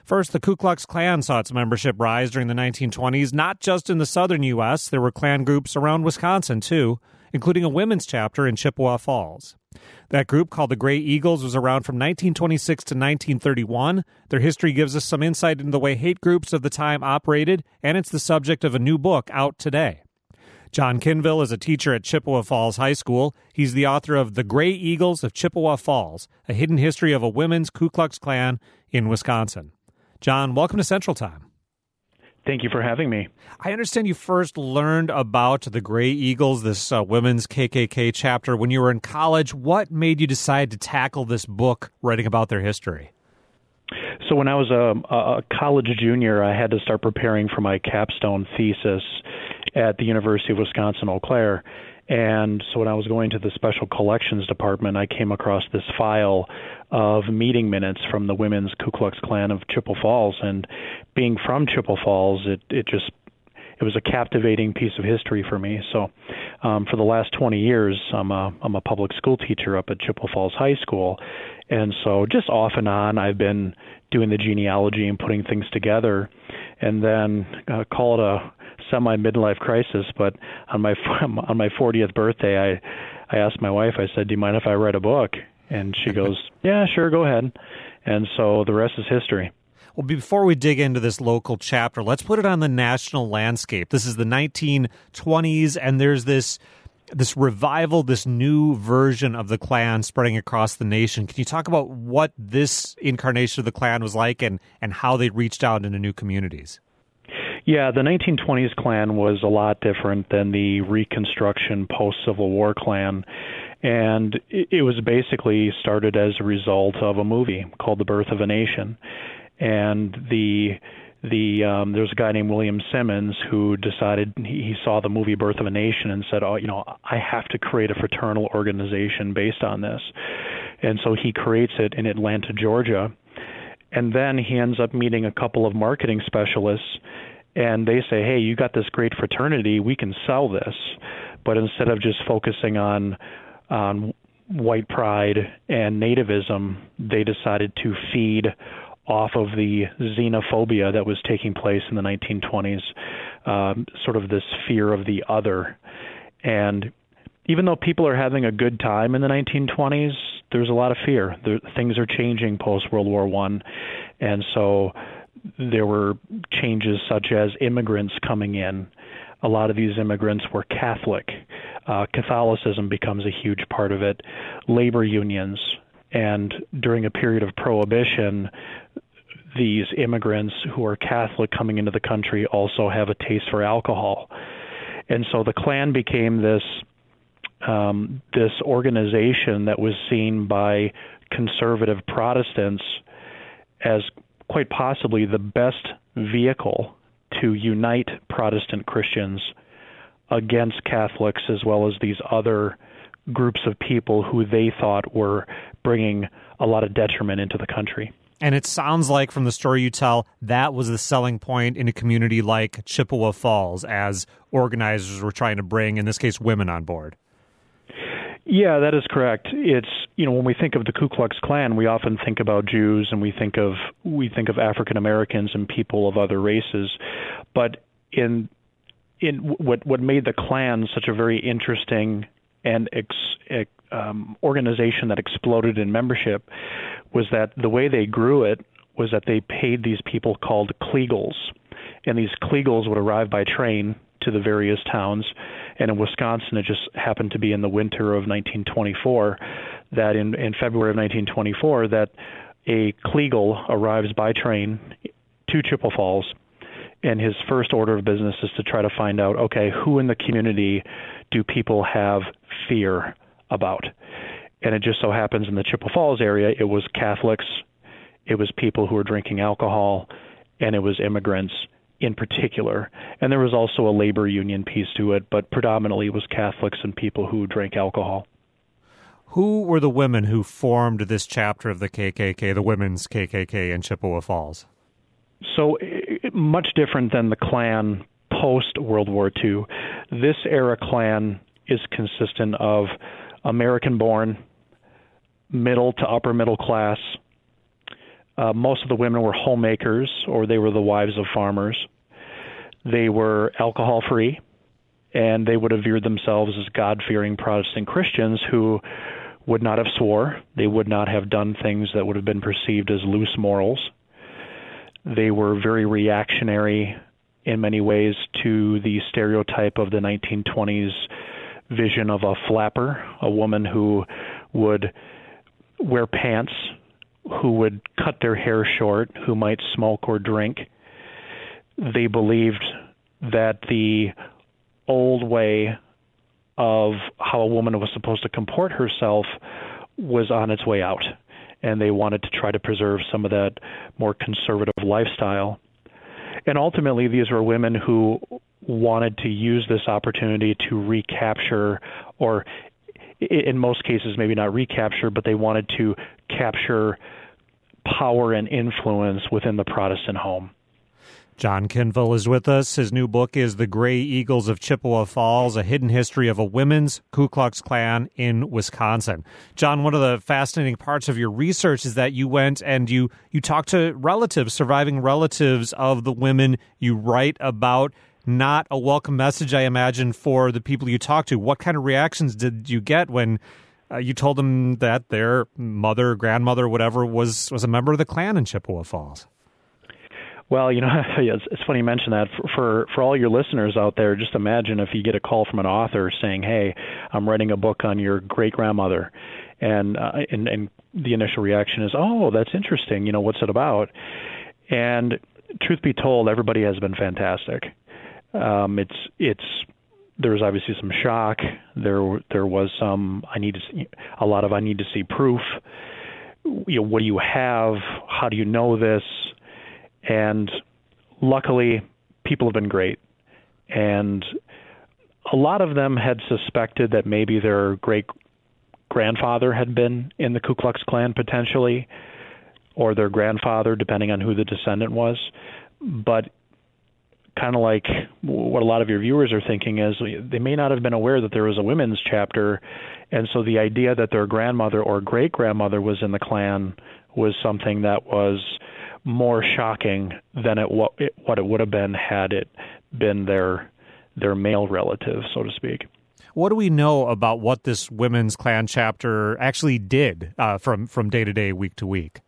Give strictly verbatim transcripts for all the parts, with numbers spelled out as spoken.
First, the Ku Klux Klan saw its membership rise during the nineteen twenties, not just in the southern U S. There were Klan groups around Wisconsin, too, including a women's chapter in Chippewa Falls. That group, called the Gray Eagles, was around from nineteen twenty-six to nineteen thirty-one. Their history gives us some insight into the way hate groups of the time operated, and it's the subject of a new book out today. John Kinville is a teacher at Chippewa Falls High School. He's the author of The Gray Eagles of Chippewa Falls, a hidden history of a women's Ku Klux Klan in Wisconsin. John, welcome to Central Time. Thank you for having me. I understand you first learned about the Gray Eagles, this uh, women's K K K chapter, when you were in college. What made you decide to tackle this book, writing about their history? So when I was a, a college junior, I had to start preparing for my capstone thesis at the University of Wisconsin-Eau Claire. And so when I was going to the Special Collections Department, I came across this file of meeting minutes from the Women's Ku Klux Klan of Chippewa Falls. And being from Chippewa Falls, it, it just it was a captivating piece of history for me. So um, for the last twenty years, I'm a, I'm a public school teacher up at Chippewa Falls High School. And so just off and on, I've been doing the genealogy and putting things together. And then uh, call it a semi-midlife crisis, but on my on my fortieth birthday, I I asked my wife, I said, do you mind if I write a book? And she goes, yeah, sure, go ahead. And so the rest is history. Well, before we dig into this local chapter, let's put it on the national landscape. This is the nineteen twenties, and there's this this revival, this new version of the Klan spreading across the nation. Can you talk about what this incarnation of the Klan was like and, and how they reached out into new communities? Yeah, the nineteen twenties Klan was a lot different than the Reconstruction post-Civil War Klan, and it was basically started as a result of a movie called The Birth of a Nation. And the the um, there's a guy named William Simmons who decided, he, he saw the movie Birth of a Nation and said, oh, you know, I have to create a fraternal organization based on this. And so he creates it in Atlanta, Georgia. And then he ends up meeting a couple of marketing specialists, and they say, hey, you got this great fraternity, we can sell this. But instead of just focusing on on white pride and nativism, they decided to feed off of the xenophobia that was taking place in the nineteen twenties, um, sort of this fear of the other. And even though people are having a good time in the nineteen twenties, there's a lot of fear. There, things are changing post-World War One, and so there were changes such as immigrants coming in. A lot of these immigrants were Catholic. Uh, Catholicism becomes a huge part of it. Labor unions. And during a period of Prohibition, these immigrants who are Catholic coming into the country also have a taste for alcohol. And so the Klan became this um, this organization that was seen by conservative Protestants as quite possibly the best vehicle to unite Protestant Christians against Catholics, as well as these other groups of people who they thought were bringing a lot of detriment into the country. And it sounds like, from the story you tell, that was the selling point in a community like Chippewa Falls, as organizers were trying to bring, in this case, women on board. Yeah, that is correct. It's, you know, when we think of the Ku Klux Klan, we often think about Jews, and we think of we think of African Americans and people of other races. But in in what what made the Klan such a very interesting and ex, ex, um, organization that exploded in membership was that the way they grew it was that they paid these people called Kliegels, and these Kliegels would arrive by train to the various towns. And in Wisconsin, it just happened to be in the winter of nineteen twenty-four, that in, in February of nineteen twenty-four, that a Kliegel arrives by train to Chippewa Falls, and his first order of business is to try to find out, okay, who in the community do people have fear about? And it just so happens in the Chippewa Falls area, it was Catholics, it was people who were drinking alcohol, and it was immigrants in particular. And there was also a labor union piece to it, but predominantly it was Catholics and people who drank alcohol. Who were the women who formed this chapter of the K K K, the Women's K K K in Chippewa Falls? So it, much different than the Klan post-World War Two. This era Klan is consistent of American-born, middle to upper middle class, Uh, most of the women were homemakers, or they were the wives of farmers. They were alcohol-free, and they would have viewed themselves as God-fearing Protestant Christians who would not have swore. They would not have done things that would have been perceived as loose morals. They were very reactionary in many ways to the stereotype of the nineteen twenties vision of a flapper, a woman who would wear pants, who would cut their hair short, who might smoke or drink. They believed that the old way of how a woman was supposed to comport herself was on its way out, and they wanted to try to preserve some of that more conservative lifestyle. And ultimately, these were women who wanted to use this opportunity to recapture, or in most cases, maybe not recapture, but they wanted to capture power and influence within the Protestant home. John Kinvil is with us. His new book is The Gray Eagles of Chippewa Falls, A Hidden History of a Women's Ku Klux Klan in Wisconsin. John, one of the fascinating parts of your research is that you went and you, you talked to relatives, surviving relatives of the women you write about. Not a welcome message, I imagine, for the people you talked to. What kind of reactions did you get when uh, you told them that their mother, grandmother, whatever, was, was a member of the Klan in Chippewa Falls? Well, you know, it's, it's funny you mention that. For, for for all your listeners out there, just imagine if you get a call from an author saying, "Hey, I'm writing a book on your great grandmother," and uh, and and the initial reaction is, "Oh, that's interesting. You know, what's it about?" And truth be told, everybody has been fantastic. Um, it's it's there's obviously some shock. There there was some I need to see, a lot of I need to see proof. You know, what do you have? How do you know this? And luckily, people have been great. And a lot of them had suspected that maybe their great-grandfather had been in the Ku Klux Klan potentially, or their grandfather, depending on who the descendant was. But kind of like what a lot of your viewers are thinking is they may not have been aware that there was a women's chapter, and so the idea that their grandmother or great-grandmother was in the Klan was something that was more shocking than it what it, what it would have been had it been their their male relative, so to speak. What do we know about what this women's Klan chapter actually did uh, from from day to day, week to week?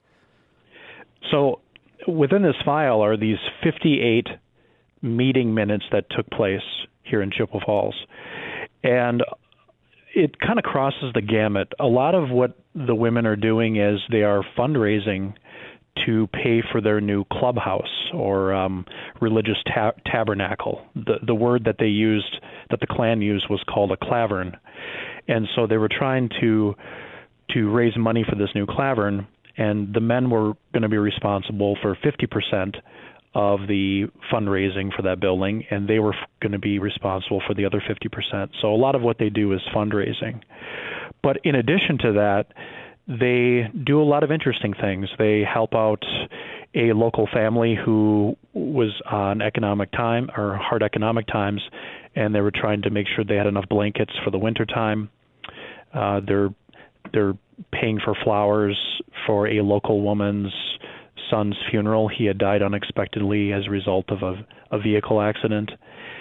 So within this file are these fifty-eight meeting minutes that took place here in Chippewa Falls, and it kind of crosses the gamut. A lot of what the women are doing is they are fundraising to pay for their new clubhouse or um, religious ta- tabernacle. The the word that they used, that the Klan used, was called a clavern, and so they were trying to to raise money for this new clavern, and the men were going to be responsible for fifty percent of the fundraising for that building, and they were going to be responsible for the other fifty percent. So a lot of what they do is fundraising. But in addition to that, they do a lot of interesting things. They help out a local family who was on economic time or hard economic times, and they were trying to make sure they had enough blankets for the winter time. Uh, they're they're paying for flowers for a local woman's son's funeral. He had died unexpectedly as a result of a, a vehicle accident.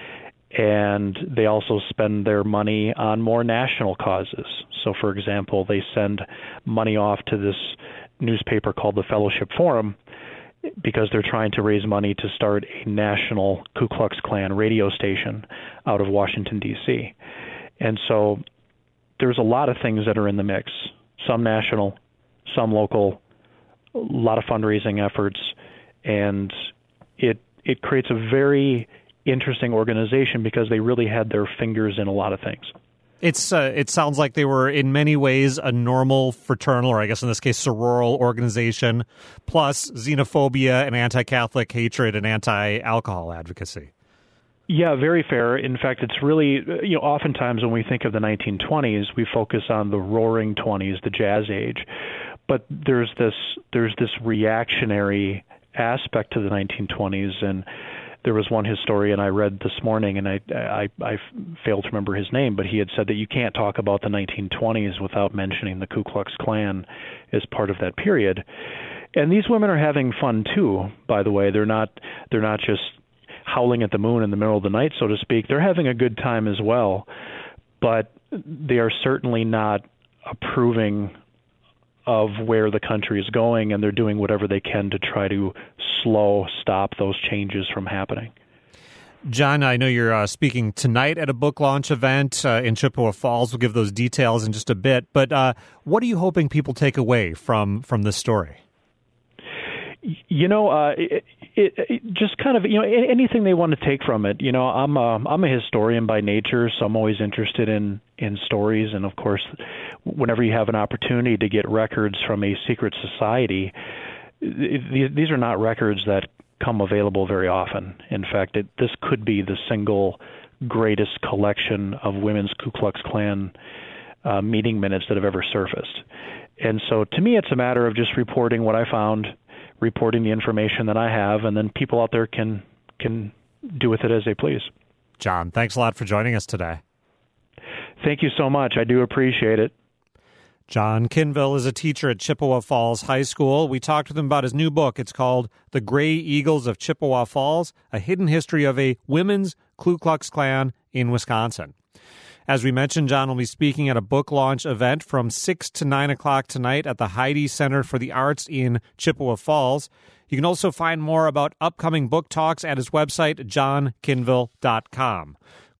And they also spend their money on more national causes. So, for example, they send money off to this newspaper called the Fellowship Forum because they're trying to raise money to start a national Ku Klux Klan radio station out of Washington, D C. And so there's a lot of things that are in the mix, some national, some local, a lot of fundraising efforts, and it it creates a very interesting organization because they really had their fingers in a lot of things. It's uh, it sounds like they were in many ways a normal fraternal, or I guess in this case sororal organization, plus xenophobia and anti-Catholic hatred and anti-alcohol advocacy. Yeah, very fair. In fact, it's really, you know, oftentimes when we think of the nineteen twenties, we focus on the roaring twenties, the jazz age. But there's this there's this reactionary aspect to the nineteen twenties, and there was one historian I read this morning, and I, I, I failed to remember his name, but he had said that you can't talk about the nineteen twenties without mentioning the Ku Klux Klan as part of that period. And these women are having fun too, by the way. They're not they're not just howling at the moon in the middle of the night, so to speak. They're having a good time as well. But they are certainly not approving of where the country is going, and they're doing whatever they can to try to slow, stop those changes from happening. John, I know you're uh, speaking tonight at a book launch event uh, in Chippewa Falls. We'll give those details in just a bit. But uh, what are you hoping people take away from, from this story? You know, uh, it, it, it just kind of, you know, anything they want to take from it. You know, I'm a, I'm a historian by nature, so I'm always interested in, in stories. And, of course, whenever you have an opportunity to get records from a secret society, it, these are not records that come available very often. In fact, it, this could be the single greatest collection of women's Ku Klux Klan uh, meeting minutes that have ever surfaced. And so to me, it's a matter of just reporting what I found, reporting the information that I have, and then people out there can can do with it as they please. John, thanks a lot for joining us today. Thank you so much. I do appreciate it. John Kinville is a teacher at Chippewa Falls High School. We talked with him about his new book. It's called The Gray Eagles of Chippewa Falls, A Hidden History of a Women's Ku Klux Klan in Wisconsin. As we mentioned, John will be speaking at a book launch event from six to nine o'clock tonight at the Heide Center for the Arts in Chippewa Falls. You can also find more about upcoming book talks at his website, john kinville dot com.